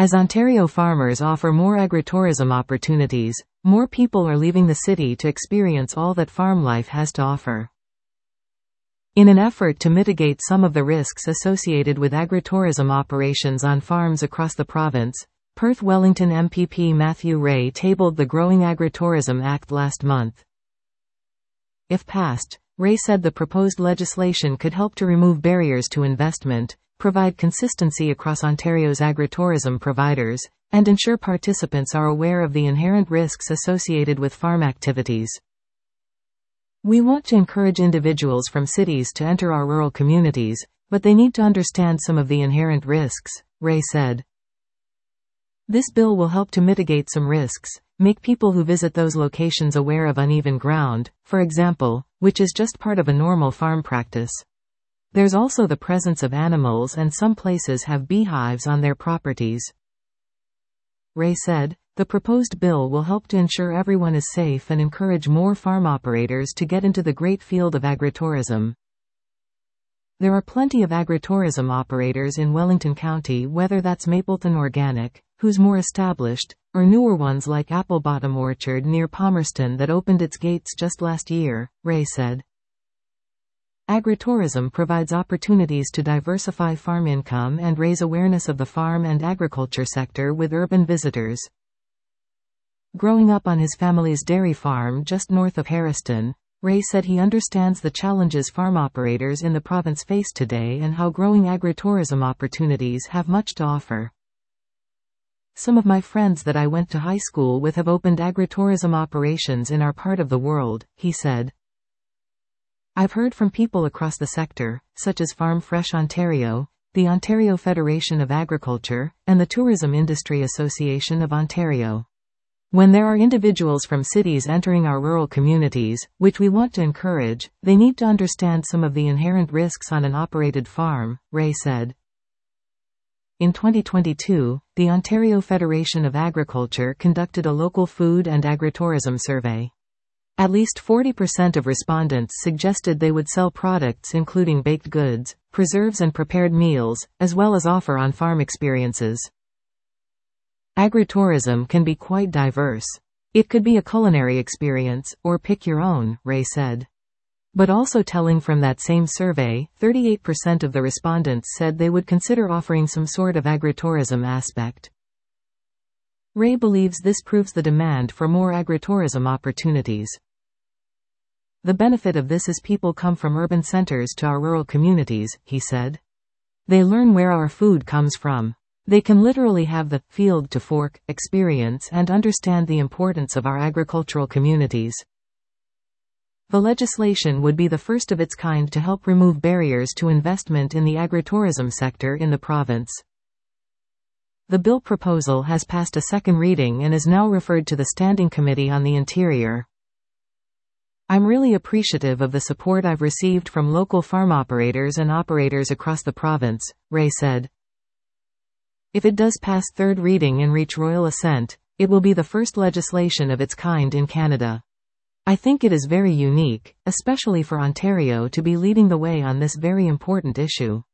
As Ontario farmers offer more agritourism opportunities, more people are leaving the city to experience all that farm life has to offer. In an effort to mitigate some of the risks associated with agritourism operations on farms across the province, Perth Wellington MPP Matthew Ray tabled the Growing Agritourism Act last month. If passed, Ray said the proposed legislation could help to remove barriers to investment, provide consistency across Ontario's agritourism providers, and ensure participants are aware of the inherent risks associated with farm activities. We want to encourage individuals from cities to enter our rural communities, but they need to understand some of the inherent risks, Ray said. This bill will help to mitigate some risks, make people who visit those locations aware of uneven ground, for example, which is just part of a normal farm practice. There's also the presence of animals, and some places have beehives on their properties. Ray said, the proposed bill will help to ensure everyone is safe and encourage more farm operators to get into the great field of agritourism. There are plenty of agritourism operators in Wellington County, whether that's Mapleton Organic, who's more established, or newer ones like Applebottom Orchard near Palmerston that opened its gates just last year, Ray said. Agritourism provides opportunities to diversify farm income and raise awareness of the farm and agriculture sector with urban visitors. Growing up on his family's dairy farm just north of Harriston, Ray said he understands the challenges farm operators in the province face today and how growing agritourism opportunities have much to offer. Some of my friends that I went to high school with have opened agritourism operations in our part of the world, he said. I've heard from people across the sector, such as Farm Fresh Ontario, the Ontario Federation of Agriculture, and the Tourism Industry Association of Ontario. When there are individuals from cities entering our rural communities, which we want to encourage, they need to understand some of the inherent risks on an operated farm, Ray said. In 2022, the Ontario Federation of Agriculture conducted a local food and agritourism survey. At least 40% of respondents suggested they would sell products including baked goods, preserves and prepared meals, as well as offer on-farm experiences. Agritourism can be quite diverse. It could be a culinary experience, or pick your own, Ray said. But also telling from that same survey, 38% of the respondents said they would consider offering some sort of agritourism aspect. Ray believes this proves the demand for more agritourism opportunities. The benefit of this is people come from urban centers to our rural communities, he said. They learn where our food comes from. They can literally have the field to fork experience and understand the importance of our agricultural communities. The legislation would be the first of its kind to help remove barriers to investment in the agritourism sector in the province. The bill proposal has passed a second reading and is now referred to the Standing Committee on the Interior. I'm really appreciative of the support I've received from local farm operators and operators across the province, Ray said. If it does pass third reading and reach royal assent, it will be the first legislation of its kind in Canada. I think it is very unique, especially for Ontario to be leading the way on this very important issue.